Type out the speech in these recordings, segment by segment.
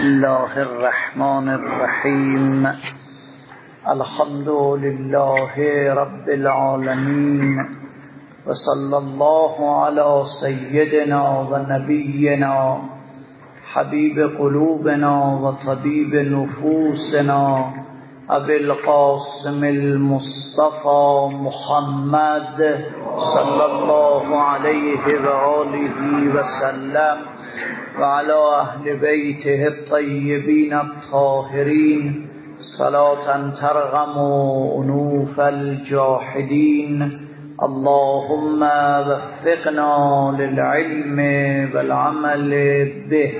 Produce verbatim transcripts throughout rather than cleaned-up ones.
الله الرحمن الرحیم. الحمد لله رب العالمین و صلی الله علی سیدنا و نبینا حبیب قلوبنا و طبیب نفوسنا ابی القاسم المصطفى محمد صلی الله علیه و آله و سلم و علی اهل بیته الطیبین الطاهرین صلاة ترغم انوف الجاحدین. اللهم وفقنا للعلم والعمل به.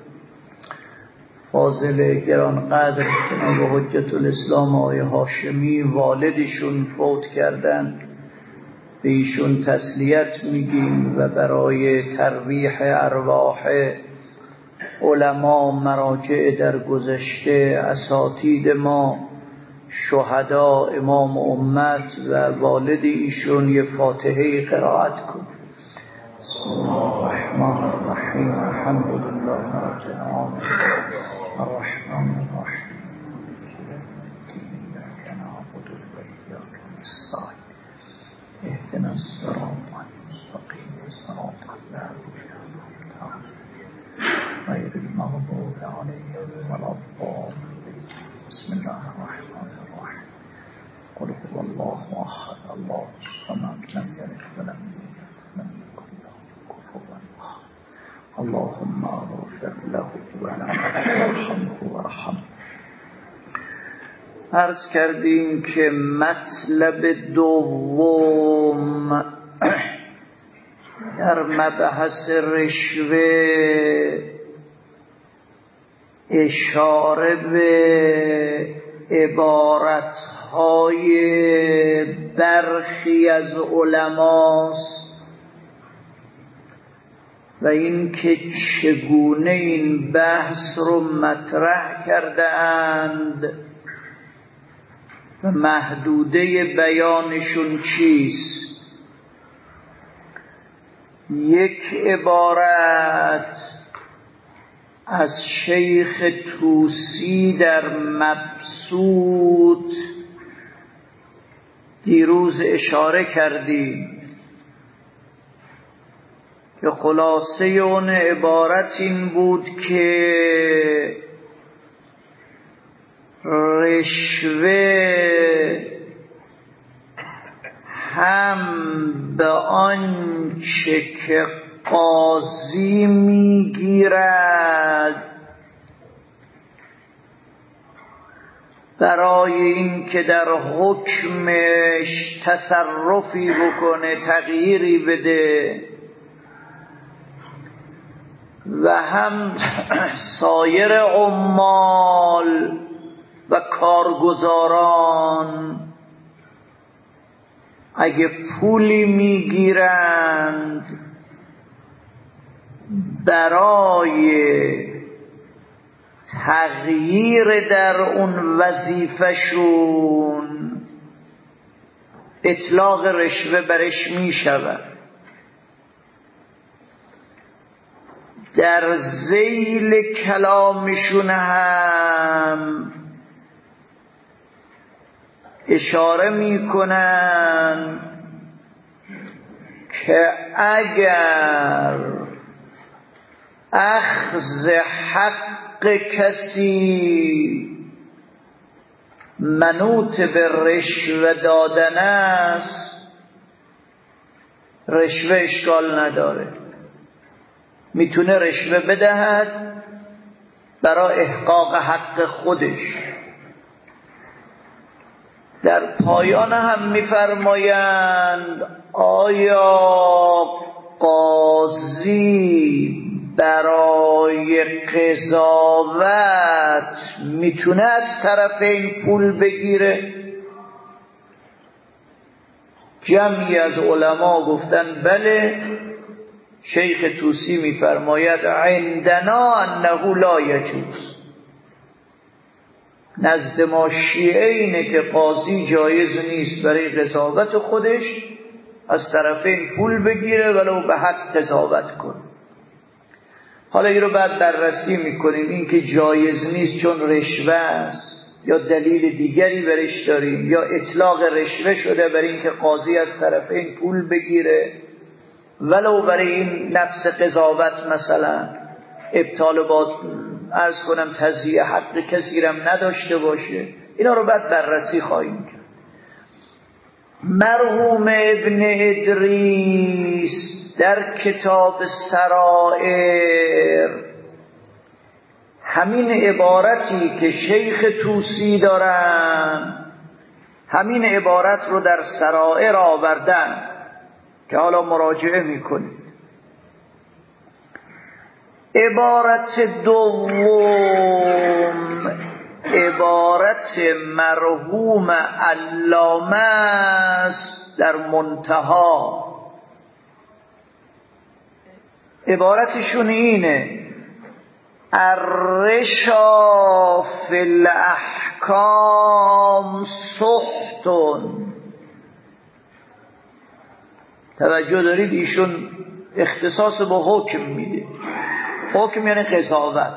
فاضل گرانقدر جناب حجت الاسلام آقای هاشمی والدشون فوت کردن، به ایشون تسلیت میگیم و برای ترویح ارواح علما، مراجع در گذشته، اساتید ما، شهدا، امام امت و والد ایشون یه فاتحه قرائت کن. بسم الله الرحمن الرحیم. الحمد لله رب العالمین الرحمن الرحیم ایاک نعبد و ایاک نستعین اهدنا الصراط المستقیم صراط الذین انعمت علیهم غیر المغضوب علیهم ولا الضالین. بسم الله الرحمن الرحیم. قل هو الله احد الله الصمد لم یلد ولم یولد ولم یکن له کفوا احد. اللهم اغفر له وارحمه وارحمه. عرض کردیم که مطلب دوم در مبحث رشوه اشاره به عبارتهای برخی از علماست و این که چگونه این بحث رو مطرح کرده اند و محدوده بیانشون چیست. یک عبارت از شیخ طوسی در مبسوط دیروز اشاره کردیم که خلاصه اون عبارت این بود که رشوه هم به آنچه که قاضی میگیرد برای این که در حکمش تصرفی بکنه، تغییری بده، و هم سایر عمال و کارگزاران اگه پولی میگیرند برای تغییر در اون وظیفه‌شون اطلاق رشوه برش میشود. در ذیل کلامشون هم اشاره میکنن که اگر اخذ حق کسی منوط به رشوه دادن است، رشوه اشکال نداره، میتونه رشوه بدهد برای احقاق حق خودش. در پایان هم میفرمایند آیا قاضی برای قضاوت میتونه از طرف این پول بگیره؟ جمعی از علما گفتن بله. شیخ طوسی میفرماید عندنا انه لا یجوز. نزد ما شیعه اینه که قاضی جایز نیست برای قضاوت خودش از طرفین پول بگیره ولو به حق قضاوت کنه. حالا این رو بعد بررسی میکنیم، این که جایز نیست چون رشوه است یا دلیل دیگری برش داریم، یا اطلاق رشوه شده برای اینکه قاضی از طرفین پول بگیره ولو برای این نفس قضاوت مثلا ابطال با عرض کنم تضییع حق کسی رم نداشته باشه. اینا رو بعد بررسی خواهیم کرد. مرحوم ابن ادریس در کتاب سرائر همین عبارتی که شیخ طوسی دارن، همین عبارت رو در سرائر آوردن که حالا مراجعه میکنید. عبارت دوم عبارت مرحوم علامه است در منتها. عبارتشون اینه: الرشا فی الاحکام سخطون. توجه دارید، ایشون اختصاص با حکم میده. حکم یعنی قضاوت.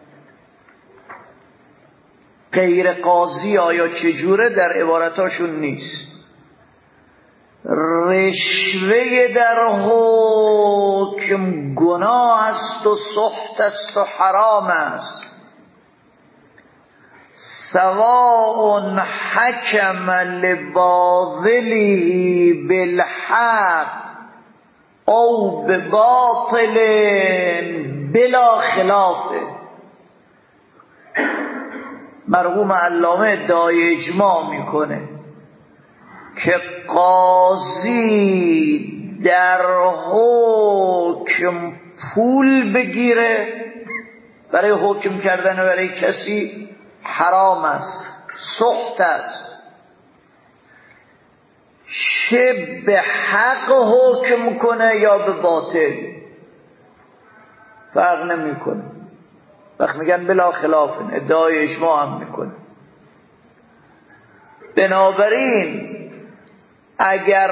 غیر قاضی آیا چجوره در عبارتاشون نیست. رشوه در حکم گناه است و سخط است و حرام است. سواء حکم لباطله بالحق او بباطل بلا خلافه. مرحوم علامه ادعای اجماع میکنه که قاضی در حکم پول بگیره برای حکم کردن برای کسی حرام است، سخط است. چه به حق حکم کنه یا به باطل فرق نمی کنه. وقت میگن بلا خلافن، ادعای اجماع هم میکنه. بنابراین اگر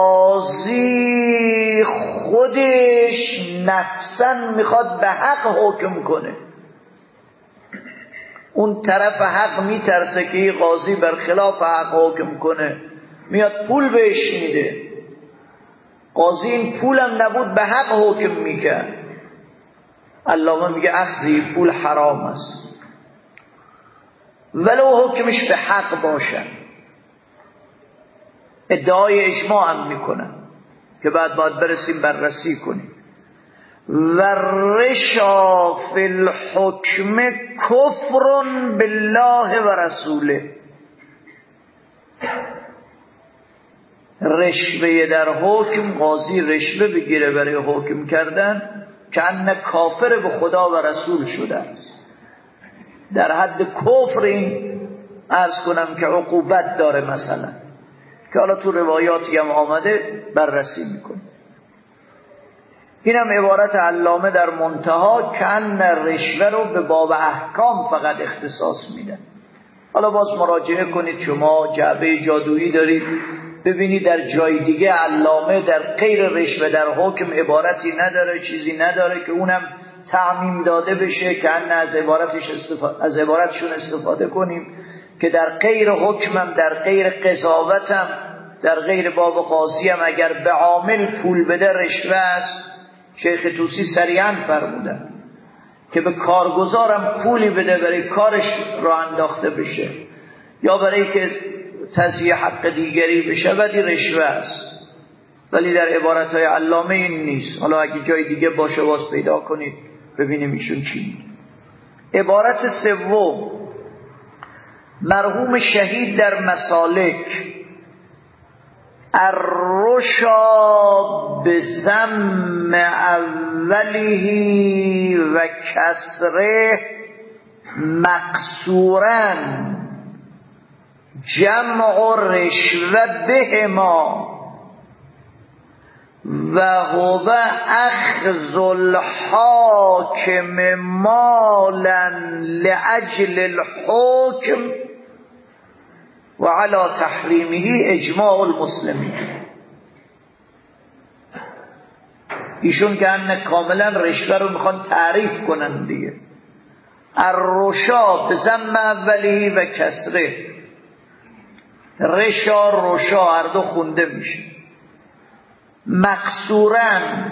قاضی خودش نفساً میخواد به حق حکم کنه، اون طرف حق میترسه که این قاضی برخلاف حق حکم کنه، میاد پول بهش میده. قاضی این پولم نبود به حق حکم میکرد. علامه میگه اخذی پول حرام است ولو حکمش به حق باشه. ادعای اجماع هم میکنن که بعد باید برسیم بررسی کنیم. و رشا فی الحکم کفر بالله و رسوله. رشوه در حکم، قاضی رشوه بگیره برای حکم کردن، که ان کافر به خدا و رسول شده است. در حد کفر این عرض کنم که عقوبت داره مثلا، که حالا تو روایاتی هم آمده بررسی میکنه. اینم عبارت علامه در منتها که ان رشوه رو به باب احکام فقط اختصاص میده. حالا باز مراجعه کنید، شما جعبه جادویی دارید، ببینید در جای دیگه علامه در غیر رشوه در حکم عبارتی نداره، چیزی نداره که اونم تعمیم داده بشه که ان از عبارتش استفاده از عبارتشون استفاده کنیم که در غیر حکمم، در غیر قضاوتم، در غیر باب قاضی هم اگر به عامل پول بده رشوه است. شیخ طوسی صریحاً فرمودن که به کارگزارم پولی بده برای کارش را انداخته بشه یا برای که تضییع حق دیگری بشه، بدی رشوه است. ولی در عبارتهای علامه این نیست. حالا اگه جای دیگه باشه باز پیدا کنید ببینیم ایشون چی. عبارت سوم مرحوم شهید در مسالک: الرشا بضم اوله و کسره مقصورا جمع رشوه بهما و هو اخذ الحاکم مالا لأجل الحکم و علی تحریمه اجماع المسلمین. ایشون که انه کاملا رشوه رو میخوان تعریف کنن دیگه. الرشا به ضم اولی و کسره، رشا رشا هر دو خونده میشه. مکسورن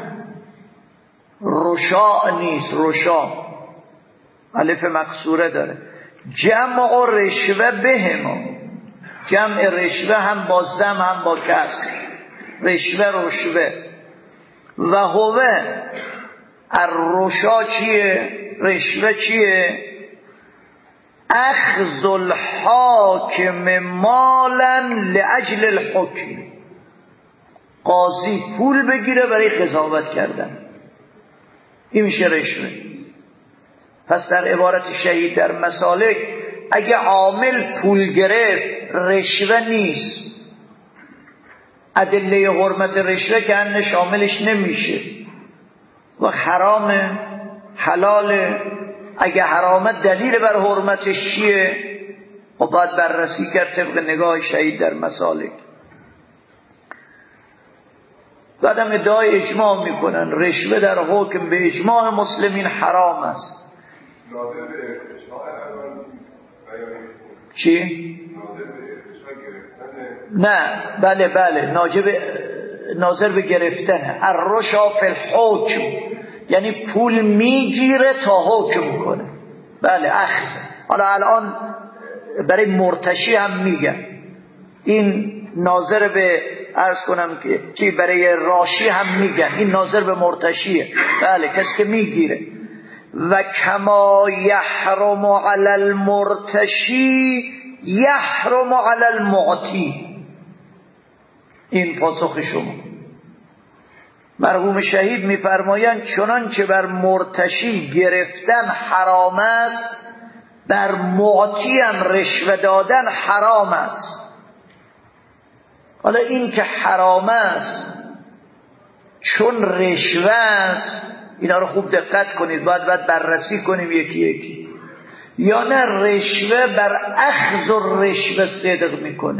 رشا نیست، رشا الف مکسوره داره. جمع رشوه بهما، جمع رشوه هم با ضم هم با کسر، رشوه رشوه. و هوه الرشا چیه؟ رشوه چیه؟ اخذ الحاکم مالا لاجل الحکم، قاضی پول بگیره برای قضاوت کردن، این میشه رشوه. پس در عبارت شهید در مسالک اگه عامل پول گرفت رشوه نیست، ادله حرمت رشوه که انه شاملش نمیشه و حرام حلاله. اگه حرامت دلیل بر حرمتش چیه؟ و باید بررسی کرد طبق نگاه شهید در مسالک. بعدم ادعای اجماع میکنن رشوه در حکم به اجماع مسلمین حرام است. چی؟ نه بله بله ناجب ناظر به گرفتنه. الرشا فی الحکم یعنی پول میگیره تا حکم کنه. بله اخذ. حالا الان برای مرتشی هم میگن این ناظر به عرض کنم که چی، برای راشی هم میگن این ناظر به مرتشیه. بله کسی که میگیره. و کما یحرم علی المرتشی یحرم علی المعطی، این پاسخ شما. مرحوم شهید میفرمایند چنانچه بر مرتشی گرفتن حرام است بر معطی هم رشوه دادن حرام است. حالا این که حرام است چون رشوه است، اینا رو خوب دقت کنید، باید باید بررسی کنیم یکی یکی. یا نه رشوه بر اخذ و رشوه صدق میکنه.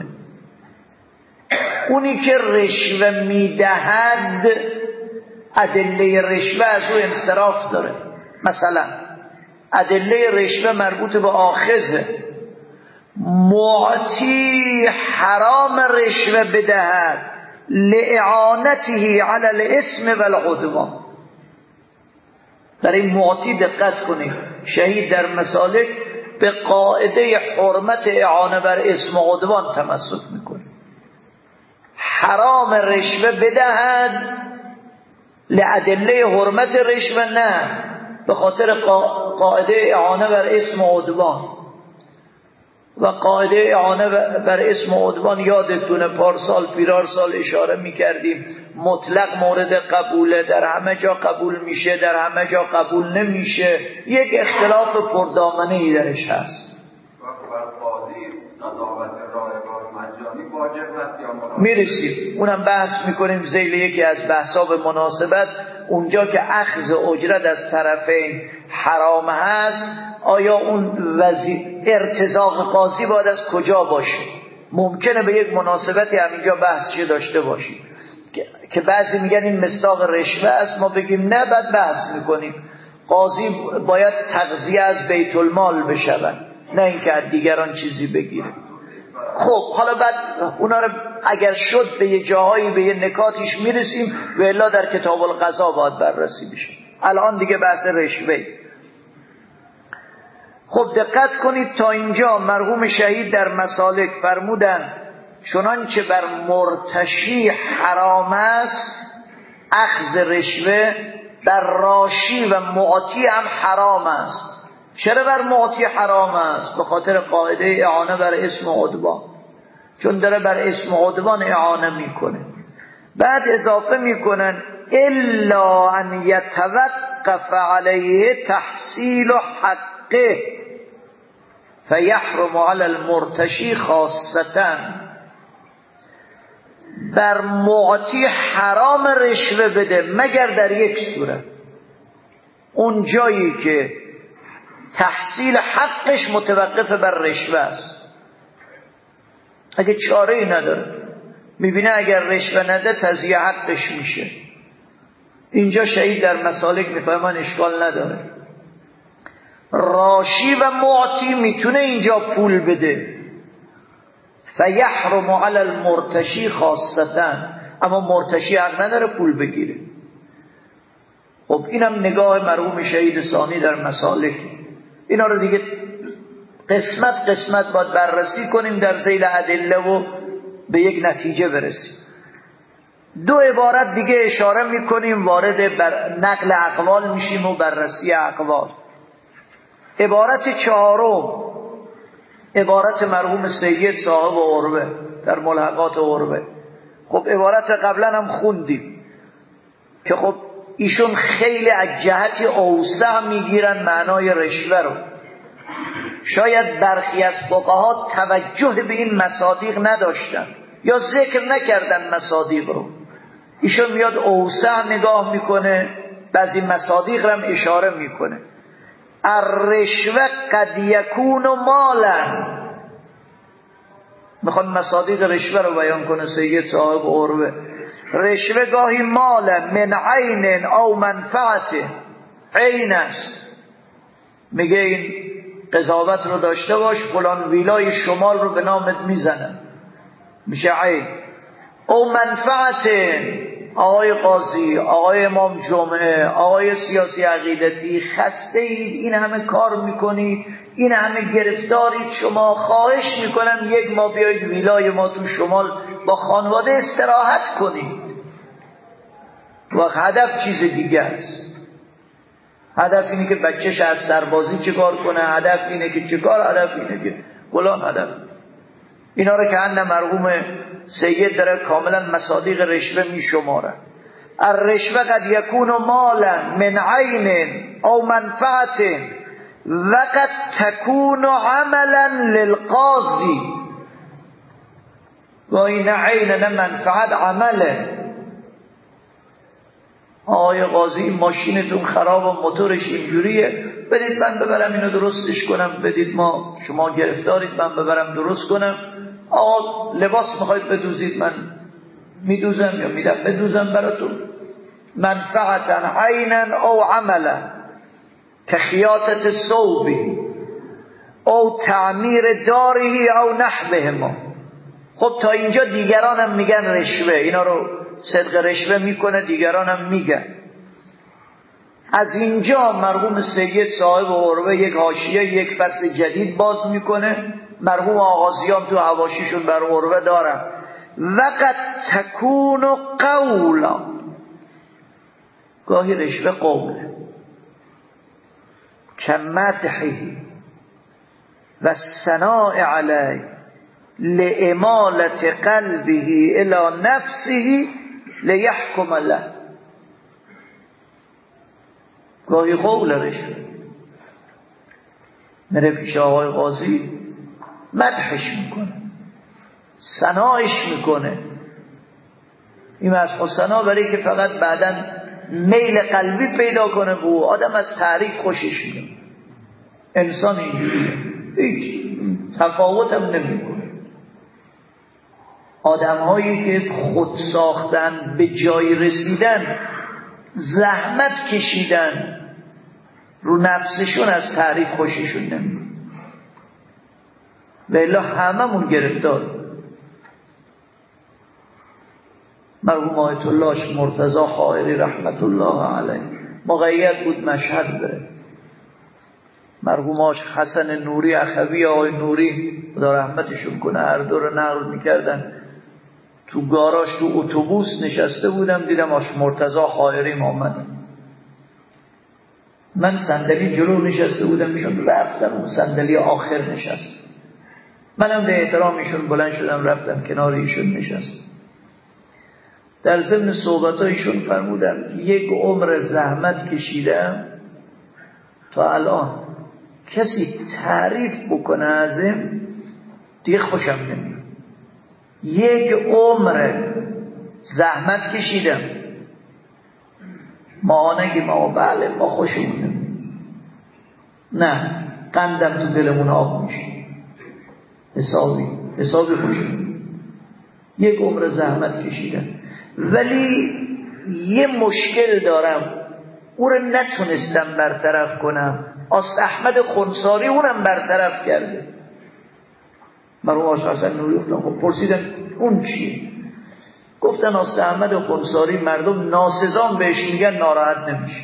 اونی که رشوه میدهد ادله رشوه از او انصراف داره. مثلا ادله رشوه مربوط به آخذه، معطی حرام رشوه بدهد لإعانته علی الاسم والعدوان. در این معطی دقت کنید، شهید در مسالک به قاعده حرمت اعانه بر اسم و عدوان تمسک میکنه. حرام رشوه بدهد لأدله حرمت رشوه، نه به خاطر قاعده اعانه بر اسم و عدوان. و قاعده اعانه بر اسم و عدوان یادتونه پارسال پیرار سال اشاره میکردیم مطلق مورد قبوله، در همه جا قبول میشه، در همه جا قبول نمیشه، یک اختلاف پردامنه‌ای درش هست. میرسیم اونم بحث میکنیم ذیل یکی از بحثا به مناسبت. اونجا که اخذ اجرت از طرفین حرام هست، آیا اون وزی ارتزاق قاضی باید از کجا باشه؟ ممکنه به یک مناسبتی همینجا بحثی داشته باشیم که بعضی میگن این مصداق رشوه است، ما بگیم نه، بعد بحث میکنیم قاضی باید تغذیه از بیت المال بشود، نه اینکه از دیگران چیزی بگیره. خب حالا بعد اونا رو اگر شد به یه جاهایی به یه نکاتیش میرسیم و الا در کتاب القضا باید بررسی بشه. الان دیگه بحث رشوه. خب دقت کنید تا اینجا مرحوم شهید در مسالک فرمودن چنانچه بر مرتشی حرام است اخذ رشوه، بر راشی و معطی هم حرام است. چرا بر معطی حرام است؟ به خاطر قاعده اعانه بر اسم و عدوان، چون داره بر اسم و عدوان اعانه میکنه. بعد اضافه میکنن الا ان یتوقف علیه تحصیل حقه فیحرم علی المرتشی خاصتا. بر معطی حرام رشوه بده مگر در یک صورت، اون جایی که تحصیل حقش متوقف بر رشوه است. اگه چاره ای نداره، میبینه اگر رشوه نده تضییع حقش میشه، اینجا شهید در مسالک میفهمن اشکال نداره. راشی و معطی میتونه اینجا پول بده، فیحرم علی المرتشی خاصتا، اما مرتشی حق نداره پول بگیره. خب اینم نگاه مرحوم شهید ثانی در مسالک. اینا رو دیگه قسمت قسمت باید بررسی کنیم در ذیل ادله و به یک نتیجه برسیم. دو عبارت دیگه اشاره میکنیم، وارد بر نقل اقوال میشیم و بررسی اقوال. عبارت چهارم عبارت مرحوم سید صاحب عروه در ملحقات عروه. خب عبارت قبلا هم خوندیم که خب ایشون خیلی از جهت اوسع میگیرن معنای رشوه رو. شاید برخی از فقها توجه به این مصادیق نداشتن یا ذکر نکردن مصادیق رو. ایشون میاد اوسع نگاه میکنه، بعضی مصادیق رو هم اشاره میکنه. الرشوه قد یکون مالا، میخواد مصادیق رشوه رو بیان کنه سید صاحب عروه. رشوه گاهی مال من عین او منفعت، عین است، میگه این قضاوت رو داشته باش، فلان ویلای شمال رو به نامت میزنن، میشه عین. او منفعت، آقای قاضی، آقای امام جمعه، آقای سیاسی عقیدتی، خسته اید، این همه کار میکنید، این همه گرفتارید، شما خواهش میکنم یک ما بیایید ویلای ما تو شمال با خانواده استراحت کنید. و هدف چیز دیگه است. هدف اینه که بچهش از سربازی چه کار کنه، هدف اینه که چه کار، هدف اینه که فلان هدف. اینا رو که اند مرحوم سید داره کاملا مصادیق رشوه می شماره. الرشوه قد یکون مالا من عین او منفعت و قد تکون عملا للقاضی. و این عین نه منفعت، عمله. آقای قاضی ماشینتون خراب و موتورش اینجوریه، بدید من ببرم اینو درستش کنم، بدید ما شما گرفتارید من ببرم درست کنم. آقا لباس میخواید بدوزید من میدوزم یا میدم بدوزم براتون. منفعتا عینا او عملا که خیاطت ثوبی او تعمیر داری او نحوهما. خب تا اینجا دیگران هم میگن رشوه، اینا رو صدق رشوه میکنه، دیگران هم میگن. از اینجا مرحوم سید صاحب عروه یک حاشیه، یک فصل جدید باز میکنه. مرحوم آغازیان تو حواشیشون بر عروه دارن. وقد تکون قولا، گاهی رشوه قوله، کمدحی و ثناء علی لامالت قلبه الی نفسه لیحکم له. گاهی قول رشوه، میره پیش آقای قاضی مدحش میکنه، ثنایش میکنه. این مدح و ثنا برای که فقط بعداً میل قلبی پیدا کنه به او. آدم از تعریف خوشش میاد. انسان اینجوریه، هیچ تفاوت هم نمیکنه. آدم هایی که خود ساختن، به جای رسیدن زحمت کشیدن، رو نفسشون از تعریف خوششون نمیاد. و الا هممون گرفتار. مرحوم آیت الله مرتضی خائری رحمت الله علیه مقید بود مشهد بره. مرحوماش حسن نوری اخوی، آقای نوری خدا رحمتشون کنه، هر دو رو نقل میکردن. تو گاراژ تو اتوبوس نشسته بودم، دیدم آش مرتضی خائری آمد. من صندلی جلو نشسته بودم، ایشون رفتم اون صندلی آخر نشست. منم به احترام ایشون بلند شدم رفتم کنار ایشون نشستم. در ضمن صحبتایشون فرمودن یک عمر زحمت کشیدم تا الان کسی تعریف بکنه ازم دیگه خوشم نمیاد. یک عمر زحمت کشیدم، ما نگیم ما بله ما خوشمون نمیاد، نه قندم تو دلمون آب میشه، حسابی حسابی خوشم. یک عمر زحمت کشیدم ولی یه مشکل دارم او رو نتونستم برطرف کنم، آست احمد خنثاری اونم برطرف کرده. مرحوم آست حسن نوری گفتم خب پرسیدم اون چیه؟ گفتن آست احمد خنثاری مردم ناسزان بهش میگن ناراحت نمیشه،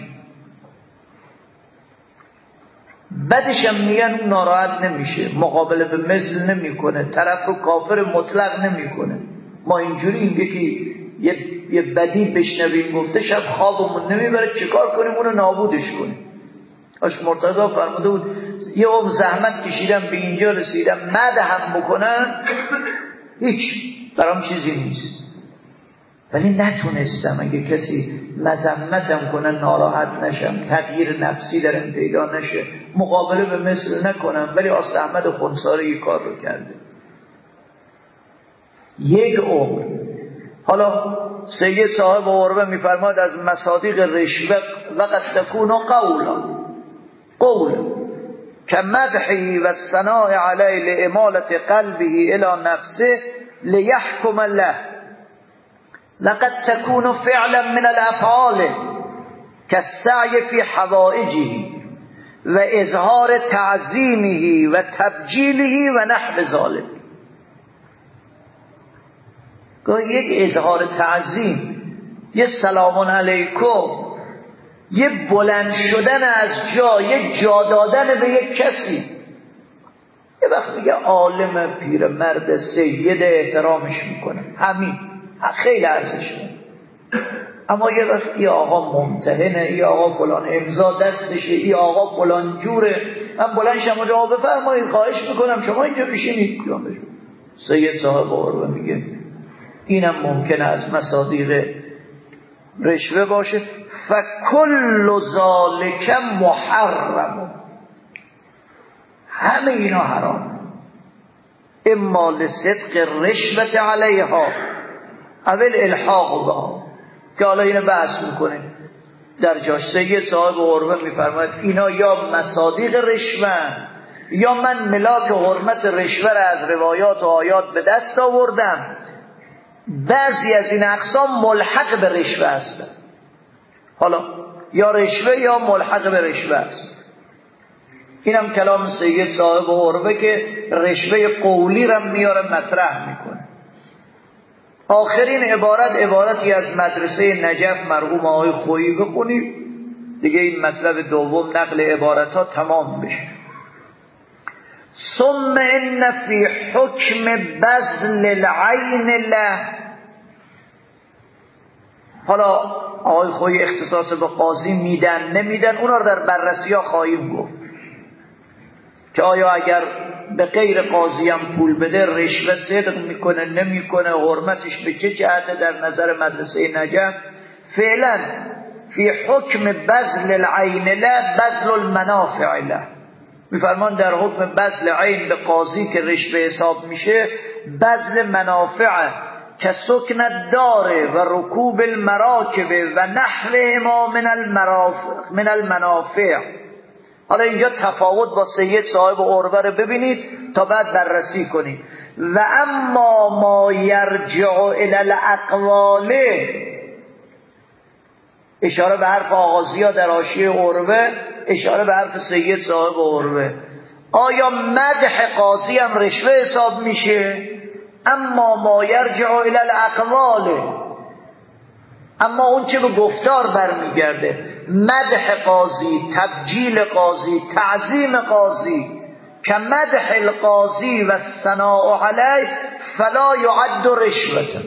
بعدش هم میگن اون ناراحت نمیشه، مقابله به مثل نمیکنه، طرف رو کافر مطلق نمیکنه. ما اینجوری یکی یه یه بدی بشنویم گفته شب خوابمون نمیبره، چیکار کنیم؟ اونو نابودش کنیم. آش مرتضی فرموده بود یه عمر زحمت کشیدم به اینجا رسیدم، مدحم بکنن هیچ برام چیزی نیست، ولی نتونستم اگه کسی مذمتم کنه ناراحت نشم، تغییر نفسی درم پیدا نشه، مقابله به مثل نکنم. ولی آست احمد خنثاری این کار رو کرده یک عمر. حالا سید صاحب عروه میفرماد از مصادیق رشوه وقد تکون قولا قول کمدحی و الثناء علی لامالة قلبه الی نفسه لیحکم له، لقد تكون فعلا من الافعال كالسعي في حوائجه و اظهار تعظیمه و تبجیله و نحو ذلك. گاهی یک اظهار تعظیم، یه سلام علیکم، یه بلند شدن از جا، یه جا دادن به یک کسی، یه وقت میگه عالم پیرمرد سید احترامش میکنه، همین خیلی ارزشه. اما یه وقت ای آقا ممتحنه، ای آقا فلان امضا دستشه، ای آقا فلان جوره، من بلند شما جواب بفرمایید خواهش میکنم شما اینجا بشینید. سید صاحب عروه میگه اینم ممکنه از مصادیق رشوه باشه. فکل ذالک محرم، همه اینا حرام، اما لصدق رشوه علیها اول الحاق بها، که حالا اینو بحث میکنه در جاش. سید صاحب عروه میفرماید اینا یا مصادیق رشوه یا من ملاک حرمت رشوه را از روایات و آیات به دست آوردم. بعضی از این اقسام ملحق به رشوه هستن، حالا یا رشوه یا ملحق به رشوه است. اینم کلام سید صاحب عروه که رشوه قولی را میاره مطرح میکنه. آخرین عبارت عبارتی از مدرسه نجف مرحوم آقای خویی بخونید دیگه این مطلب دوم نقل عبارت ها تمام بشه. ثم ان فی حکم بذل العین له، حالا آقای خویی اختصاص به قاضی میدن نمیدن اونا رو در بررسی ها خواهیم گفت که آیا اگر به غیر قاضی هم پول بده رشوه صدق میکنه نمیکنه، حرمتش به چه جهت در نظر مدرسه نجف. فعلا فی حکم بذل العین له بذل المنافع له، میفرمان در حکم بذل عین به قاضی که رشوه حساب میشه بذل منافع که سکن الدار و رکوب المراکب و نحوهما من المرافع من المنافع. حالا اینجا تفاوت با سید صاحب عروه رو ببینید تا بعد بررسی کنید. و اما ما یرجع الی الاقوال، اشاره به حرف آغازی ها در حاشیه عروه، اشاره به حرف سید صاحب عروه. آیا مدح قاضی هم رشوه حساب میشه؟ اما ما یرجع الی الاقوال، اما اون چه به گفتار برمیگرده، مدح قاضی، تبجیل قاضی، تعظیم قاضی، که مدح القاضی و الثناء علیه فلا یعد رشوه.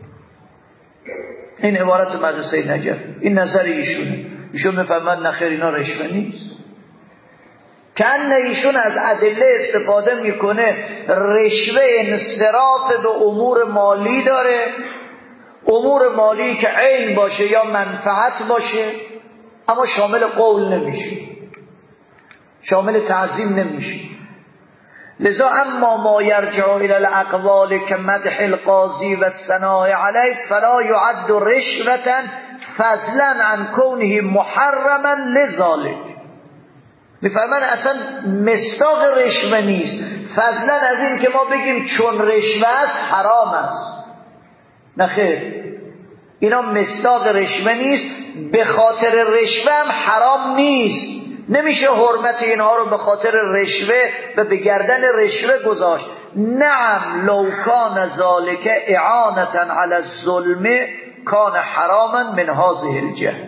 این عبارت مدرسه نجف، این نظر ایشونه. ایشون میفرماد نخیر اینا رشوه نیست، که ایشون از ادله استفاده میکنه رشوه انصراف به امور مالی داره، امور مالی که عین باشه یا منفعت باشه، اما شامل قول نمیشه، شامل تعظیم نمیشه. لذا اما ما یرجع الی الاقوال که مدح القاضی و الثناء علیه فلا یعد رشوة فضلا عن کونه محرما لذالک. میفرمان اصلا مصداق رشوه نیست، فضلا از این که ما بگیم چون رشوه است حرام است. نخیر، اینا مصداق رشوه نیست، به خاطر رشوه هم حرام نیست. نمیشه حرمت اینها رو به خاطر رشوه و به گردن رشوه گذاشت. نعم لو کان ذالک اعانتا علی الظلم کان حراما من هذه الجهه.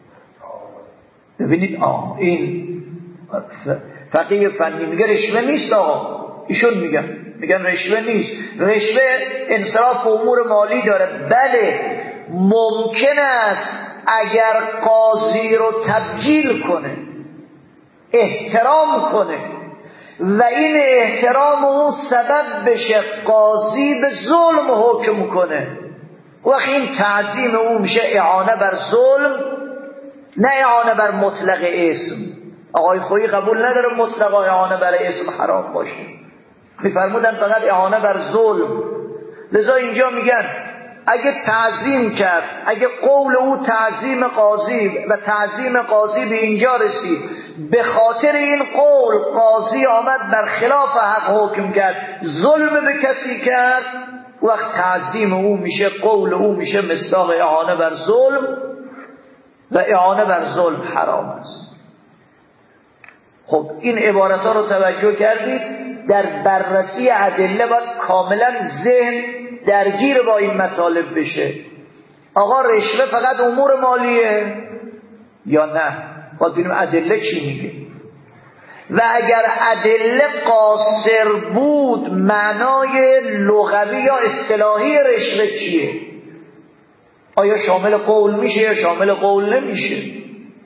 ببینید آه این فقیه فنی میگه رشوه نیست. آقا ایشون میگن میگن رشوه نیست. رشوه انصراف امور مالی داره. بله ممکن است اگر قاضی رو تبجیل کنه، احترام کنه و این احترام اون سبب بشه قاضی به ظلم حکم کنه، وقتی این تعظیم اون میشه اعانه بر ظلم، نه اعانه بر مطلق اسم. آقای خویی قبول نداره مطلق اعانه بر اسم حرام باشه، میفرمودن فقط اعانه بر ظلم. لذا اینجا میگن اگه تعظیم کرد، اگه قول او تعظیم قاضی و تعظیم قاضی به اینجا رسید، به خاطر این قول قاضی آمد بر خلاف حق حکم کرد، ظلم به کسی کرد، وقت تعظیم او میشه، قول او میشه مصداق اعانه بر ظلم و اعانه بر ظلم حرام است. خب این عبارت ها رو توجه کردید. در بررسی ادله باید کاملا ذهن درگیر با این مطالب بشه. آقا رشوه فقط امور مالیه یا نه؟ باید ببینیم ادله چی میگه. و اگر ادله قاصر بود معنای لغوی یا اصطلاحی رشوه چیه؟ آیا شامل قول میشه یا شامل قول نمیشه؟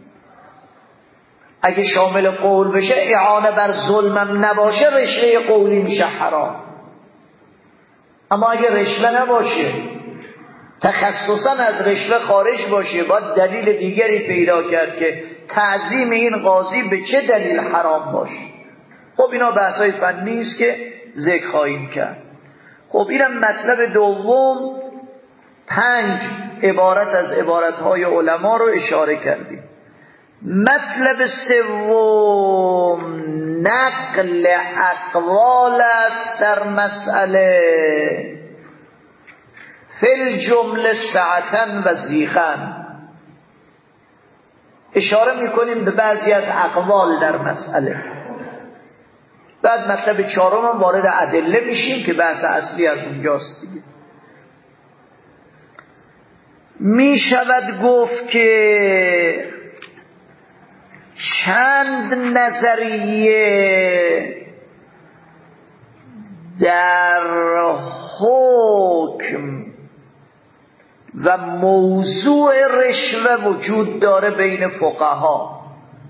اگه شامل قول بشه اعانه بر ظلمم نباشه رشوه قولی میشه حرام. اما اگه رشوه نباشه، تخصصا از رشوه خارج باشه، باید دلیل دیگری پیدا کرد که تعظیم این قاضی به چه دلیل حرام باشه. خب اینا بحثای فنی است که ذکر خواهیم کرد. خب اینم مطلب دوم. پنج عبارت از عبارتهای علما رو اشاره کردیم. مطلب سوم نقل اقوال است در مسئله، فل جمله سعتن و زیغن. اشاره میکنیم به بعضی از اقوال در مسئله. بعد مطلب چهارم هم وارد ادله میشیم که بحث اصلی از اونجاست دیگه. میشود گفت که چند نظریه در حکم و موضوع رشوه وجود داره بین فقها.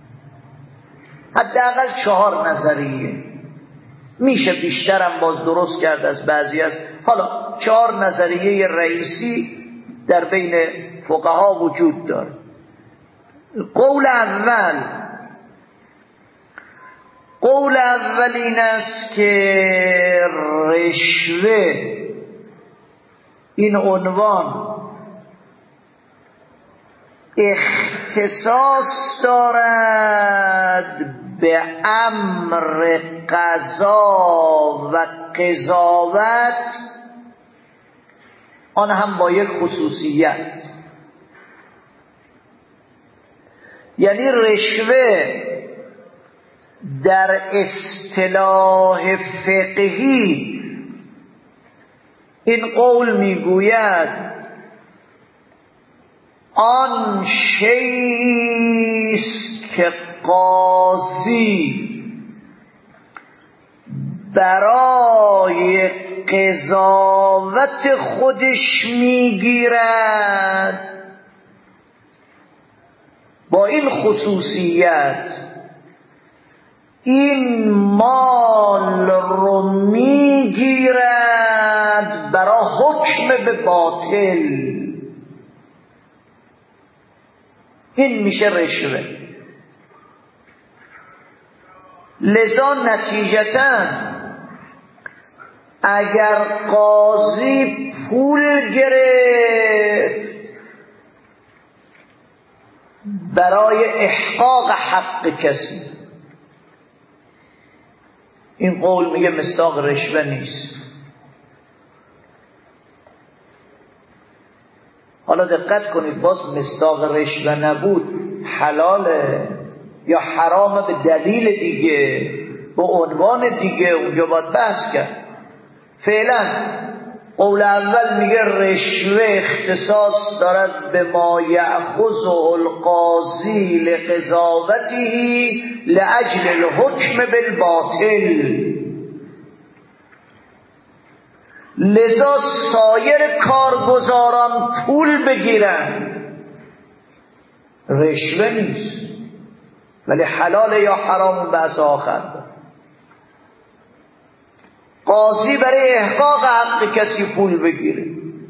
حداقل چهار نظریه، میشه بیشترم باز درست کرد از بعضی از، حالا چهار نظریه رئیسی در بین فقها وجود داره. قول اول قول اول این است که رشوه این عنوان اختصاص دارد به امر قضا و قضاوت، آن هم با یک خصوصیت. یعنی رشوه در اصطلاح فقهی این قول میگوید آن شیست که قاضی برای قضاوت خودش میگیرد با این خصوصیت این مال رو میگیرد برای حکم به باطل. این میشه رشوه. لذا نتیجتاً اگر قاضی پول گرفت برای احقاق حق کسی، این قول میگه مصداق رشوه نیست. حالا دقت کنید، باز مصداق رشوه نبود حلاله یا حرامه به دلیل دیگه، به عنوان دیگه، اونجا باید بحث کرد. فعلا قول اول میگه رشوه اختصاص دارد به ما یأخذه القاضی لقضاوته لأجل الحکم بالباطل، لذا سایر کارگزاران پول بگیرن، رشوه نیست، ولی حلال یا حرام بحث آخر. قاضی برای احقاق حق کسی پول بگیره،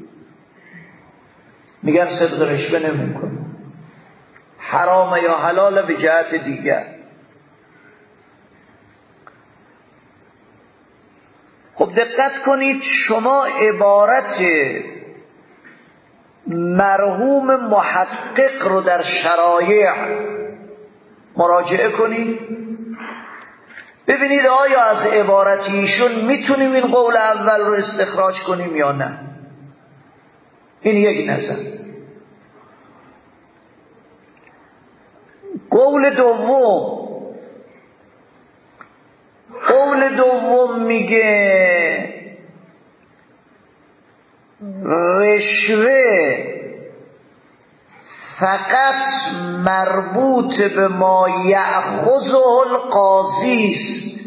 میگن صدق رشوه نمیکنه، حرام یا حلال به جهت دیگر. خب دقت کنید، شما عبارت مرحوم محقق رو در شرایع مراجعه کنید، ببینید آیا از عبارت ایشون میتونیم این قول اول رو استخراج کنیم یا نه. این یک نظر. قول دوم، قول دوم میگه رشوه فقط مربوط به ما یأخذه القاضی است،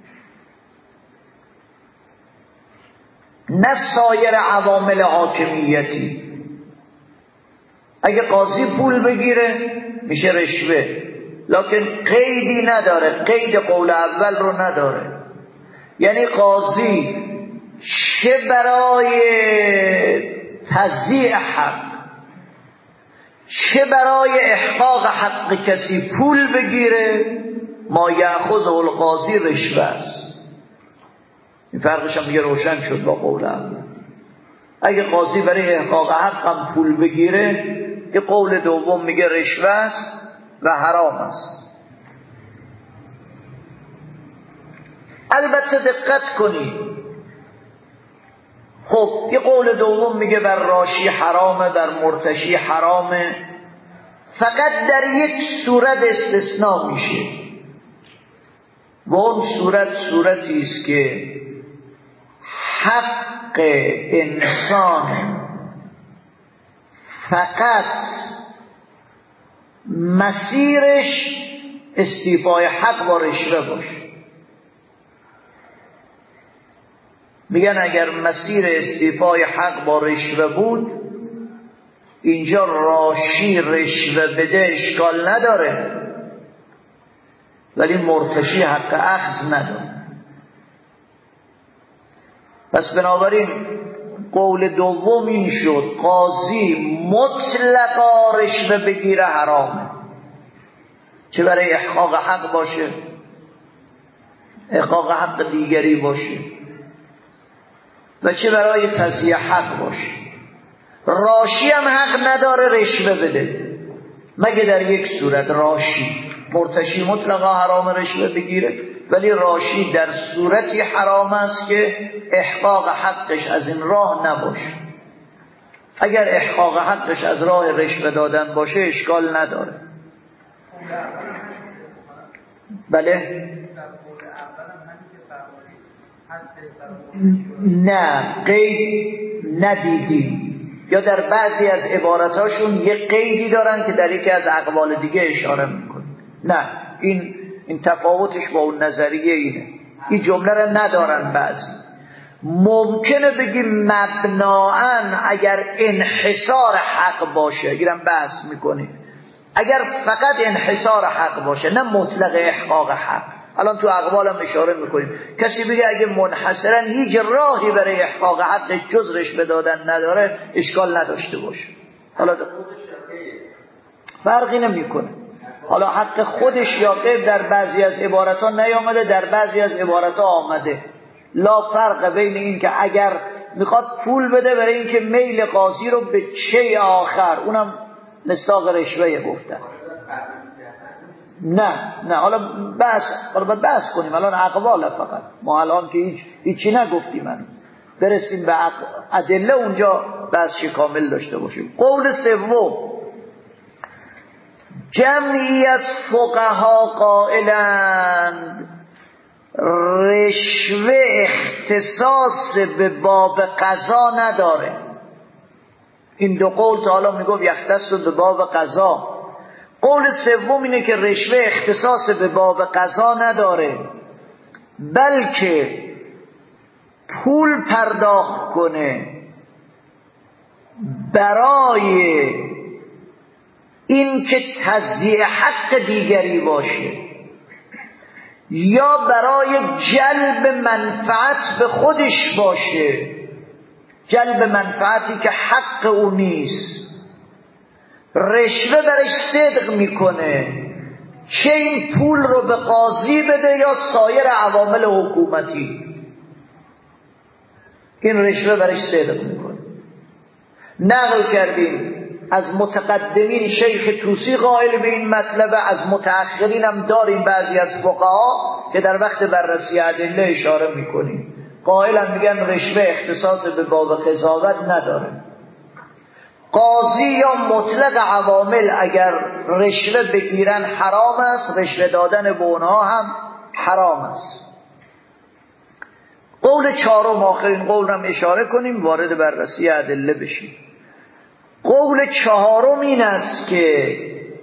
نه سایر عوامل حاکمیتی. اگه قاضی پول بگیره میشه رشوه، لکن قیدی نداره، قید قول اول رو نداره. یعنی قاضی چه برای تضییع حق، چه برای احقاق حق کسی پول بگیره، ما یأخذه القاضی رشوه است. این فرقش هم دیگه روشن شد با قول اول. اگه قاضی برای احقاق حق هم پول بگیره، که قول دوم میگه رشوه است و حرام است. البته دقت کنید، خب یه قول دوم میگه بر راشی حرامه، بر مرتشی حرامه، فقط در یک صورت استثناء میشه و اون صورت صورتی است که حق انسان فقط مسیرش استیفای حق با رشوه باشه. میگن اگر مسیر استیفای حق با رشوه بود، اینجا راشی رشوه بده اشکال نداره، ولی مرتشی حق اخذ نداره. پس بنابراین قول دوم این شد قاضی مطلقا رشوه بگیره حرامه، چه برای احقاق حق باشه، احقاق حق دیگری باشه، و چه برای تضییع حق باشه. راشی هم حق نداره رشوه بده مگه در یک صورت، راشی. مرتشی مطلقا حرام رشوه بگیره، ولی راشی در صورتی حرام است که احقاق حقش از این راه نباشه. اگر احقاق حقش از راه رشوه دادن باشه اشکال نداره. بله نه قید ندیدیم، یا در بعضی از عبارتاشون یه قیدی دارن که در یکی از اقوال دیگه اشاره میکنه. نه این این تفاوتش با اون نظریه اینه، این جمله رو ندارن. بعضی ممکنه بگیم مبناً اگر انحصار حق باشه، اگرم بحث میکنیم، اگر فقط انحصار حق باشه نه مطلق احقاق حق. الان تو اقوال هم اشاره میکنیم، کسی بگه اگه منحصرا هیچ راهی برای احقاق حق جز رشوه دادن نداره اشکال نداشته باشه. حالا فرقی نمیکنه، حالا حق خودش یا غیر در بعضی از عبارت‌ها نیامده، در بعضی از عبارت‌ها آمده. لا فرق بین این که اگر میخواد پول بده برای اینکه میل قاضی رو به چه آخر، اونم مصداق رشوه گفتن. نه نه حالا بحث حالا باید بحث کنیم، الان اقوال فقط، ما الان که هیچ هیچی نگفتیم. من برسیم به ادله، اونجا بحث کامل داشته باشیم. قول سوم، جمعی از فقها قائلند رشوه اختصاص به باب قضا نداره. این دو قول تا حالا میگفت یختص به باب قضا. قول سوم اینه که رشوه اختصاص به باب قضا نداره، بلکه پول پرداخت کنه برای این که تضییع حق دیگری باشه یا برای جلب منفعت به خودش باشه، جلب منفعتی که حق او نیست، رشوه برش صدق میکنه چه این پول رو به قاضی بده یا سایر عوامل حکومتی، این رشوه برش صدق میکنه. نقل کردیم از متقدمین شیخ طوسی قائل به این مطلب، از متأخرین هم داریم بعضی از فقها که در وقت بررسی ادله اشاره میکنیم، قائلا میگن رشوه اختصاص به باب قضاوت نداره. قاضی یا مطلق عوامل اگر رشوه بگیرن حرام است، رشوه دادن به اونها هم حرام است. قول چهارم، آخرین قول هم اشاره کنیم وارد بررسی ادله بشیم. قول چهارم این است که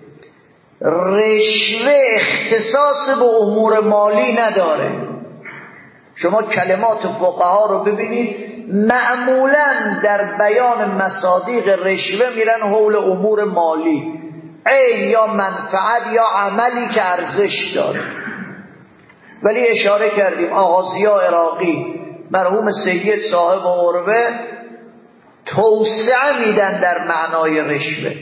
رشوه اختصاص به امور مالی نداره. شما کلمات فقها رو ببینید، معمولا در بیان مصادیق رشوه میرن حول امور مالی، عین یا منفعت یا عملی که ارزش داره. ولی اشاره کردیم آغازیا عراقی مرحوم سید صاحب عروه توسعه میدن در معنای رشوه،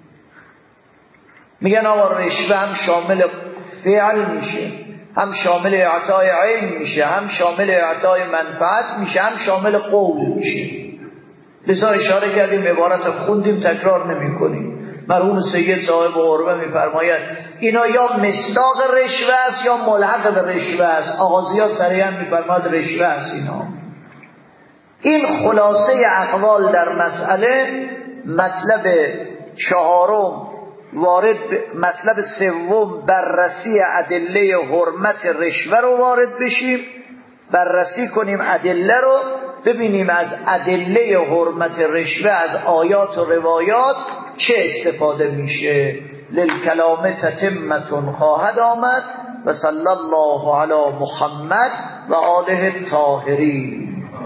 میگن آقا رشوه هم شامل فعل میشه، هم شامل اعطای عین میشه، هم شامل اعطای منفعت میشه، هم شامل قول میشه. لذا اشاره کردیم، عبارت خوندیم تکرار نمی کنیم. مرحوم سید صاحب عروه میفرماید اینا یا مصداق رشوه است یا ملحق به رشوه است. آغازیا صریحا میفرماید رشوه است اینا. این خلاصه اقوال در مسئله. مطلب چهارم وارد مطلب سوم بررسی ادله حرمت رشوه رو وارد بشیم، بررسی کنیم ادله رو، ببینیم از ادله حرمت رشوه از آیات و روایات چه استفاده میشه. للکلام تتمتون خواهد آمد. و صلی الله علی محمد و آله الطاهرین.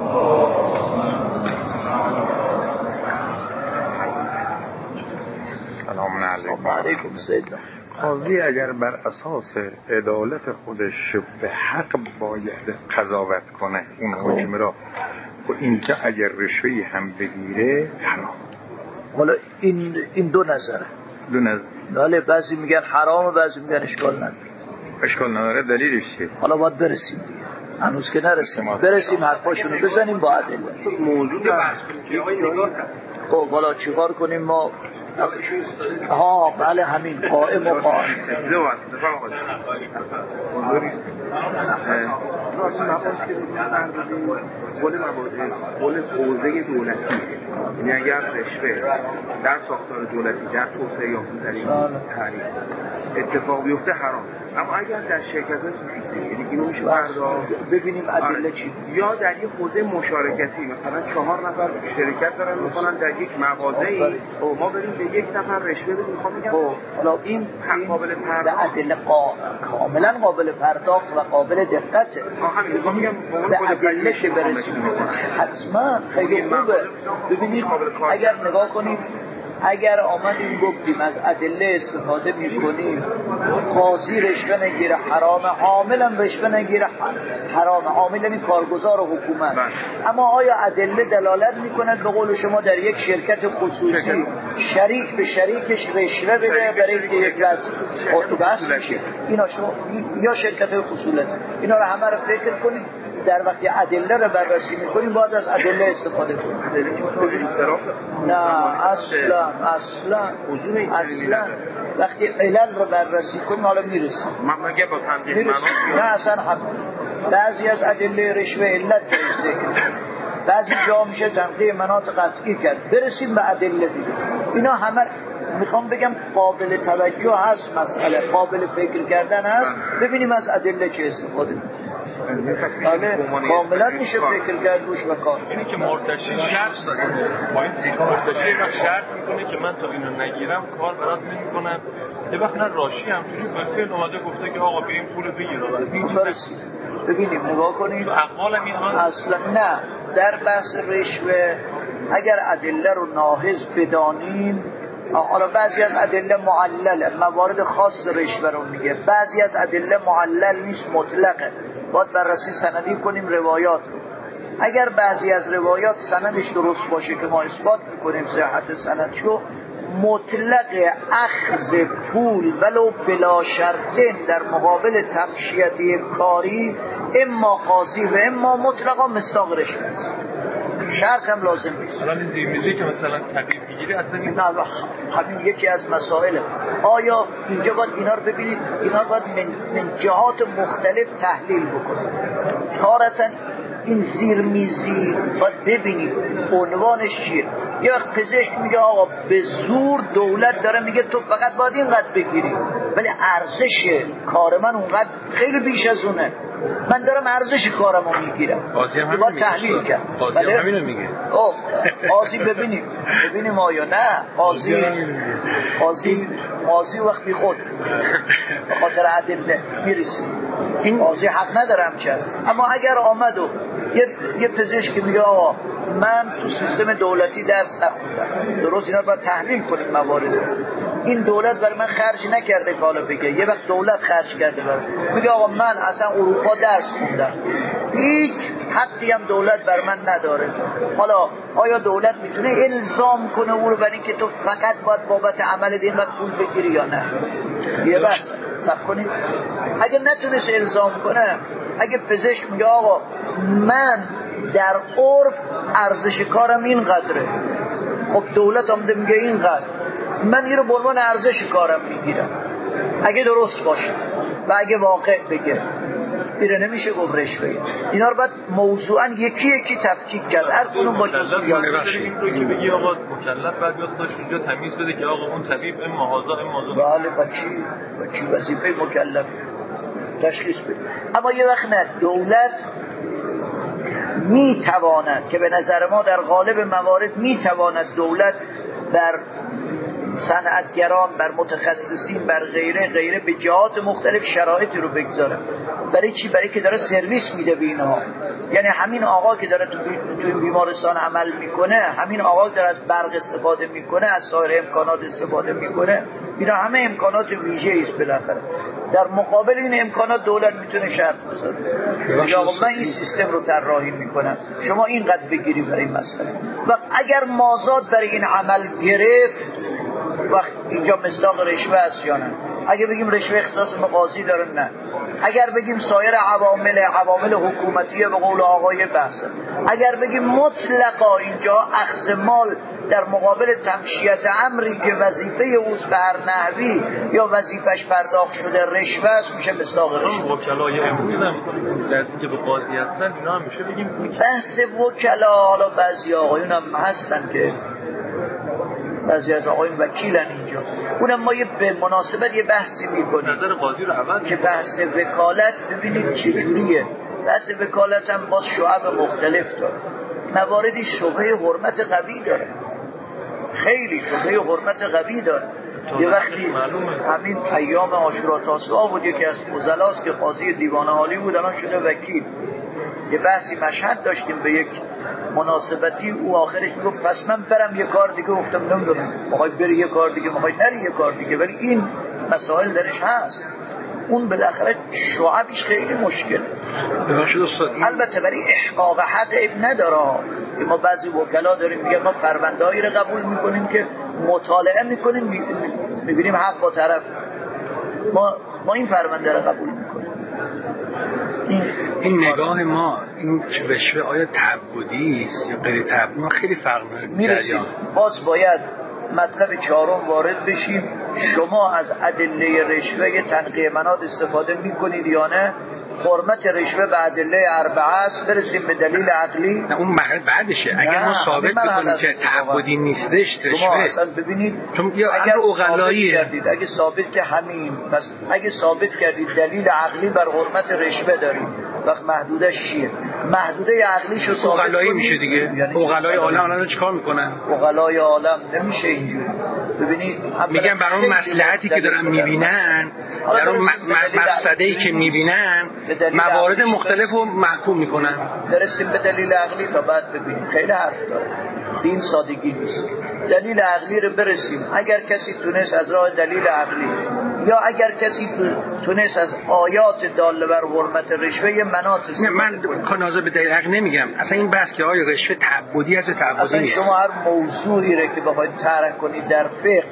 سلام علیکم. قاضی اگر بر اساس عدالت خودش به حق باید قضاوت کنه اون حکم را، و اینکه اگر رشوهی هم بگیره حرام. حالا این این دو نظر دو نظر بله، بعضی میگن حرامه، بعضی میگن اشکال نداره. اشکال نداره دلیلش چیه؟ حالا باید برسیم دیگه، هنوز که نرسیم، برسیم حرفاشونو بزنیم با ادله. موضوع بحث خب حالا چیکار کنیم ما؟ ها بله همین قائم و قائم. قول مبادئ قول حوزه دولتی، یعنی اگر رشوه در ساختار دولتی در توسعه یافته ترین تعریف اتفاق بیفته حرام، اما اگر در شرکت یعنی اینو میشه پرداخت. ببینیم ادله چی، یا در یک حوزه مشارکتی مثلا چهار نفر شرکت دارن میکنن در یک مغازه‌ای، ما بریم به یک نفر رشوه بدیم. میخوام بگم حالا این قابل پرداخت، ادله کاملا قابل پرداخت و قابل دقته. همین میخوام بگم به ادله که برسیم حتما خیلی خوبه. ببینید اگر نگاه کنیم، اگر آمدیم گفتیم از ادله استفاده میکنیم، قاضی رشوه نگیره حرامه، عاملا رشوه نگیره حرامه، عاملا این کارگزار و حکومت. اما آیا ادله دلالت میکند به قول شما در یک شرکت خصوصی شریک به شریکش رشوه بده برای اینکه یک وضع بحث میشه؟ اینا شما یا شرکت خصوصی اینا رو همه رو فکر کنید. در وقتی ادله رو بررسی میکنیم باید از ادله استفاده کنیم. نه اصلا اصلا اصلا وقتی علل رو بررسی کنیم حالا میرسیم. من میگم با تنقیح نه اصلا هم بعضی از ادله رشوه علت ذکر بعضی جا میشه تنقیه مناط قطعی کرد. برسیم به ادله دیگه. اینا همه میخوام بگم قابل توجه هست، مسئله قابل فکر کردن هست. ببینیم از ادله چه استفاده بله کاملا میشه فکر کرد روش و کار. اینی که مرتشی شرط داره با این مرتشی یک شرط میکنه که من تا اینو نگیرم کار برات نمیکنم. یه وقت نه راشی همجوری بالفعل اومده گفته که آقا بریم پول بگیر. ببینیم نگاه کنیم اقوال این اصلا نه در بحث رشوه اگر ادله رو ناهض بدانیم. حالا بعضی از ادله معلله، موارد خاص رشوه رو میگه، بعضی از ادله معلل نیست، مطلقه، باید بررسی سندی کنیم روایات رو. اگر بعضی از روایات سندش درست باشه که ما اثبات میکنیم صحت سندشو، مطلق اخذ پول ولو بلا شرطن در مقابل تمشیتی کاری اما قاضی و اما مطلقا مصداق رشوه است، شرط هم لازم نیست. الان این دیمیزی که مثلا تقیید میگیری اصلا این نه همین یکی از مسائله. آیا اینجا باید اینا رو ببینید، اینا باید من, من جهات مختلف تحلیل بکنید. تارتاً این زیرمیزی باید ببینید عنوانش چیه. یه وقت پزشک میگه آقا به زور دولت داره میگه تو فقط باید اینقدر بگیری، ولی ارزش کار من اونقدر خیلی بیش از اونه، من دارم ارزش کارمو میگیرم. قاضی هم باید تحلیل کرد. قاضی هم همینو میگه. اوه قاضی ببینیم ببینیم آیا نه قاضی قاضی قاضی وقتی خود به خاطر ادله میرسه این قاضی حق ندارم چه. اما اگر آمد و یه یه پزشک میگه آقا من تو سیستم دولتی درس نخوندم، درست اینا رو باید تحلیل کنیم موارد. این دولت برای من خرج نکرده که حالا بگه، یه وقت دولت خرج کرده برای میگه آقا من اصلا اروپا درس خوندم، هیچ حقی هم دولت بر من نداره. حالا آیا دولت میتونه الزام کنه او رو برای که تو فقط باید بابت عمل اینقدر پول بگیری یا نه؟ یه بس صبر کنید. اگه نتونست الزام کنه، اگه پزشک میگه آقا من در عرف ارزش کارم اینقدره، خب دولت آمده میگه اینقدر، من این رو به عنوان ارزش کارم میگیرم، اگه درست باشه و اگه واقع بگه، دیره نمیشه گفت رشوه. اینا رو باید موضوعاً یکی یکی تفکیک کرد، هر کدوم با جزئیات. این رو که بگی آقا مکلف بعد بیاد خودش اونجا تمیز بده که آقا اون طبیب اما هاذا اما هاذا. بله با چی با چی وظیفه مکلف تشخیص بده. اما یه وقت نه، دولت میتواند که به نظر ما در غالب موارد میتواند دولت بر صنعتگران، بر متخصصین، بر غیره غیره به جهات مختلف شرایطی رو بگذاره. برای چی؟ برای که داره سرویس میده به اینها. یعنی همین آقا که داره تو این بیمارستان عمل میکنه، همین آقا که داره از برق استفاده میکنه، از سایر امکانات استفاده میکنه، اینا همه امکانات ویژه‌ای است. بالاخره در مقابل این امکانات دولت میتونه شرط بذاره. یا من این سیستم رو طراحی میکنم، شما اینقدر بگیری برای این مسئله. و اگر مازاد برای این عمل گرفت، وقت اینجا مصداق رشوه است یا نه؟ اگه بگیم رشوه اختصاص به قاضی داره، نه. اگر بگیم سایر عوامل عوامل حکومتیه به قول آقای بحثه. اگر بگیم مطلقا اینجا اخذ مال در مقابل تمشیت امری که وظیفه اوست به هر نحوی یا وظیفش پرداخت شده رشوه است، میشه مصداق رشوه. وکلای امروز هم در اینکه به قاضی هستن اینا هم میشه بگیم بحث وکلا. حالا بعضی آقایون هم هستن که بعضی از آقایون وکیلن اینجا، اونم ما یه به مناسبت یه بحثی میکنیم نظر قاضی رو عوض که بحث وکالت ببینید چجوریه. بحث وکالت هم باز شعب مختلف داره. مواردی شبهه حرمت قوی داره، خیلی شبهه حرمت قوی داره. یه وقتی همین ایام عاشورا تاسوعا بود، یکی از فضلاست که قاضی دیوان عالی بود الان شده وکیل. یه بحثی مشهد داشتیم به یک مناسبتی، او آخرش میگفت پس من برم یه کار دیگه. گفتم نمیدونم میخوای بری یه کار دیگه، میخوای نری یه کار دیگه، ولی این مسائل درش هست. اون بالاخره شعبش خیلی مشکل. البته برای احقاق حق اب نداره که ما بعضی وکلا داریم میگن ما پرونده‌ای رو قبول میکنیم که مطالعه میکنیم میبینیم حق با طرف، ما ما این پرونده رو قبول میکنیم. این, این نگاه ما این رشوه آیا تعبدی است یا غیر تعبدی؟ ما خیلی فرق می‌کنه. باز باید مطلب چهارم وارد بشیم. شما از ادله رشوه تنقیه مناد استفاده میکنید یا نه؟ حرمت رشوه به ادله اربعه است. برسیم به دلیل عقلی. نه اون مرحله بعدشه. اگر ما ثابت بکنیم که تعبدی نیستش رشوه، شما اصلا ببینید اگر اوغلایی کردید، اگه ثابت که همین، پس اگه ثابت کردید دلیل عقلی بر حرمت رشوه دارید، وقت محدودش چیه؟ محدوده عقلیشو ثابت اوغلایی میشه دیگه. اوغلای عالم الان چیکار میکنن؟ اوغلای عالم نمیشه اینجوری. ببینید میگن برای اون مصلحتی که دارن میبینن، در اون مقصدی که میبینن موارد مختلف رو محکوم میکنن. برسیم به دلیل عقلی تا بعد ببینیم. خیلی حرف داره، این سادگی نیست. دلیل عقلی رو برسیم. اگر کسی تونست از راه دلیل عقلی یا اگر کسی تونست از آیات داله بر حرمت رشوه مناط نه، من کنازه به دلیل عقل نمیگم. اصلا این بحث که آیا رشوه تعبدی از تعبدی نیست. شما هر موضوعی رو که بخواید طرح کنید در فقه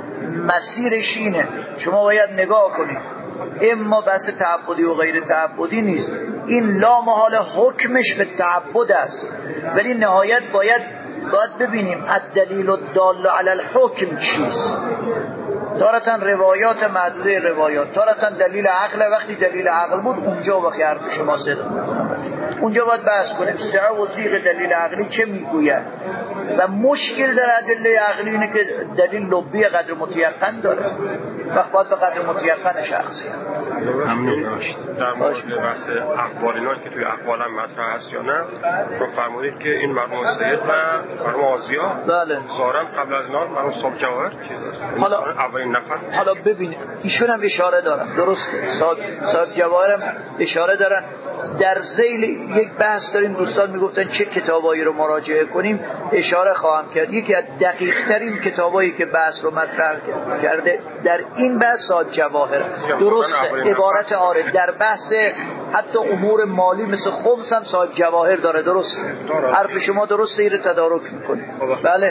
مسیرش اینه، شما باید نگاه کنید. اما بحث تعبدی و غیر تعبدی نیست، این لا محال حکمش به تعبد است، ولی نهایت باید باید ببینیم الدلیل الدال علی الحکم چیست. تارتاً روایات معدوده روایات، تارتاً دلیل عقل. وقتی دلیل عقل بود اونجا وقتی حرف شما صدق، اونجا باید بحث کنیم سعه و زیغ دلیل عقلی چه میگوید. و مشکل در ادله عقلی اینه که دلیل لبی قدر متیقن داره، وقت باید به قدر متیقن شخصی. ممنون. در مورد بحث اقوال اینا که توی اقوال هم مطرح هست یا نه، رو فرمودید که این مرحوم سید و مرحوم آزیا بله ظاهرا قبل از اینا مرحوم صاحب جواهر حالا اولین نفر. حالا ببینید ایشون هم اشاره دارن، درسته، صاحب صاحب جواهر هم اشاره دارن. در ذیل یک بحث داریم، دوستان میگفتن چه کتابایی رو مراجعه کنیم، اشاره خواهم کرد. یکی از دقیق ترین کتابایی که بحث رو مطرح کرده در این بحث صاحب جواهر، درسته، عبارت آره در بحث حتی امور مالی مثل خمس هم صاحب جواهر داره، درسته، حرف شما درسته، این رو تدارک میکنه. بله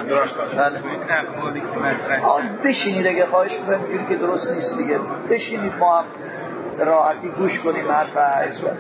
بله بشینید اگه خواهش میکنم که درست نیست دیگه، بشینید ما هم راحتی گوش کنیم حرف عزیزان.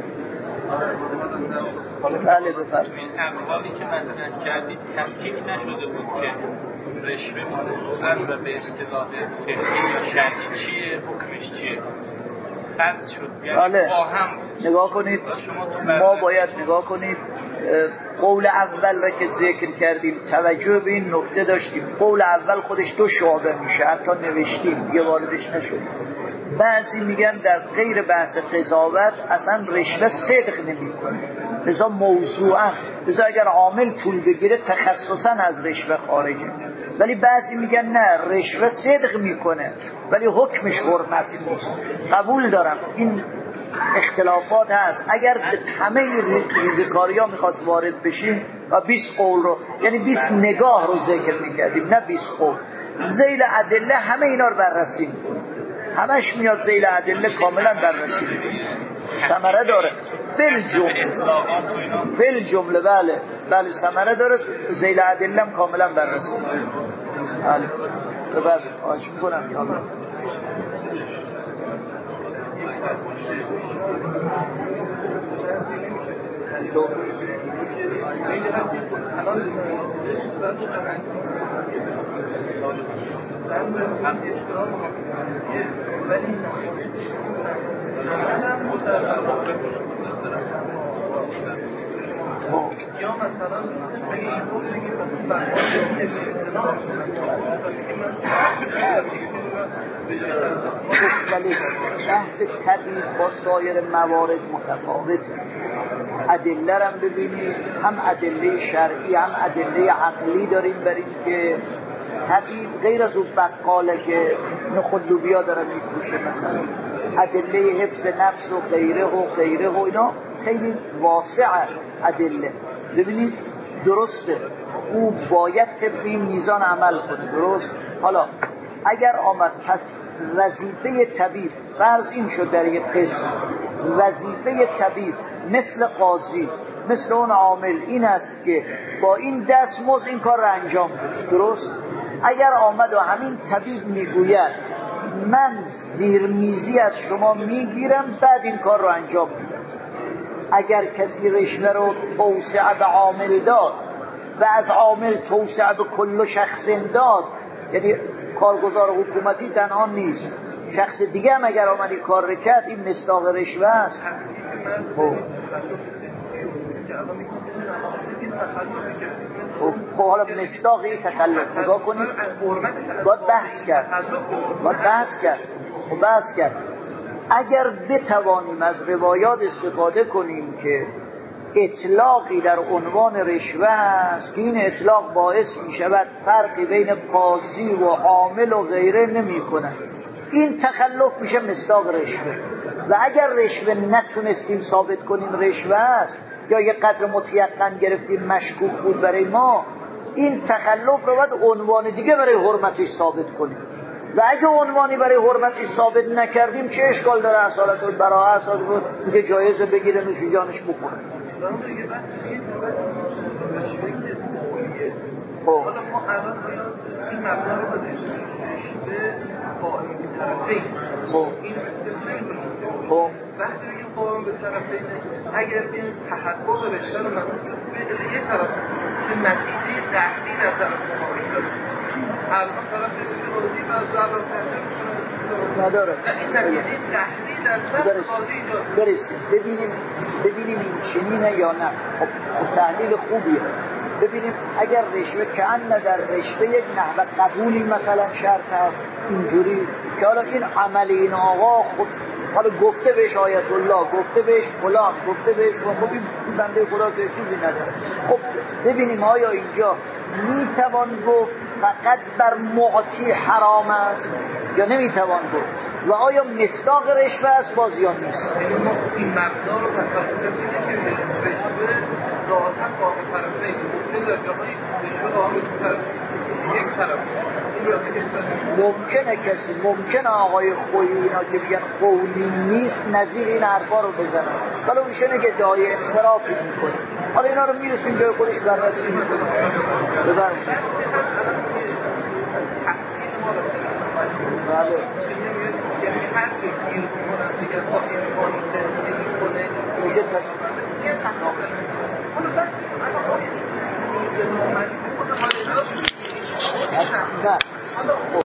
بله بفرمایید. این اقوالی که مطرح کردید تحقیق نشده بود که رشوه موضوعاً و به اصطلاح فقهی یا شرعی چیه، حکمش چیه، فرض شد. یعنی با هم نگاه کنید، ما باید نگاه کنید قول اول را که ذکر کردیم توجه به این نکته داشتیم. قول اول خودش دو شعبه میشه، حتی نوشتیم یه واردش نشدیم. بعضی میگن در غیر بحث قضاوت اصلا رشوه صدق نمی کنه، لذا موضوعا، لذا اگر عامل پول بگیره تخصصا از رشوه خارجه. ولی بعضی میگن نه، رشوه صدق میکنه ولی حکمش حرمتی نیست. قبول دارم این اختلافات هست. اگر به همه ریزکاری ها میخواست وارد بشیم و بیست قول رو، یعنی بیست نگاه رو ذکر میکردیم نه بیست قول، ذیل ادله همه اینا رو بررسی میکنیم، همش میاد ذیل ادله کاملا بررسی میکنیم، ثمره داره بالجمله بالجمله بله بله ثمره داره، ذیل ادله هم کاملا بررسی میکنیم. بله بله خواهش میکنم یا الله. یا مثلا ولی بحث تبیین با سایر موارد متفاوته. ادله رو ببینید، هم ادله شرعی هم ادله عقلی داریم برای که تبیین غیر از اون بقاله که نخود لوبیا داره میفروشه، مثلا ادله حفظ نفس و غیره و غیره و اینا خیلی واسعه ادله. ببینید درسته او باید طبق این میزان عمل کنه، درست. حالا اگر آمد پس وظیفه طبیب فرض این شد در یک قسم، وظیفه طبیب مثل قاضی مثل اون عامل این است که با این دستمزد این کار را انجام بده، درست. اگر آمد و همین طبیب میگوید من زیرمیزی از شما میگیرم بعد این کار رو انجام میدم، اگر کسی رشوه رو توسعه به عامل داد و از عامل توسعه به کل شخص داد، یعنی کارگزار حکومتی تنها نیست، شخص دیگه هم اگر آمدی کار کرد، این مصداق رشوه است. خب حالا مصداق این تخلف نگاه کنید، باید بحث کرد باید بحث کرد و بحث کرد اگر بتوانیم از روایات استفاده کنیم که اطلاقی در عنوان رشوه است که این اطلاق باعث می شود فرقی بین قاضی و عامل و غیره نمی کند، این تخلف میشه مصداق رشوه. و اگر رشوه نتونستیم ثابت کنیم رشوه است یا یه قدر متیقن گرفتیم مشکوک بود برای ما، این تخلف رو باید عنوان دیگه برای حرمتش ثابت کنیم. و اگه عنوانی برای حرمتش ثابت نکردیم چه اشکال داره؟ اصالت البراءه اصالت میگه جایزه بگیره نوش جانش بخوره. خب حالا ما الان این مبنا رو بودیم به قائم به طرفین. خب این خب وقتی این قائم به طرفین اگر این تحقق رشته رو مثلا به یه طرف که نتیجه قحطی در طرف مقابل داره، الان طرف قاضی و ضرر نداره، این نتیجه قحطی در طرف قاضی داره. برسیم ببینیم ببینیم این چنینه یا نه. خب تحلیل خوبیه. ببینیم اگر رشوه که ان در رشوه یک نحو قبولی مثلا شرط هست اینجوری که حالا این عمل این آقا خب حالا گفته بهش آیت الله، گفته بهش فلان، گفته بهش خب این بنده خدا که چیزی نداره. خب ببینیم آیا اینجا میتوان گفت فقط بر معطی حرام است یا نمیتوان گفت و آیا مصداق رشوه است باز یا نیست؟ این مبنا رو تصور کنید که رشوه ذاتاً قائم طرفین ممکن در جاهای رشوه قائم طرف یک طرف ممکنه کسی ممکنه آقای خویی اینا که بگن قولی نیست نظیر این حرفا رو بزنن، حالا میشه که جای انصرافی میکنه. حالا اینا رو میرسیم جای خودش بررسی میکنه. ببرم بله یعنی هر کسی کنن دیگه با این قانون زندگی کنه میشه حالا بس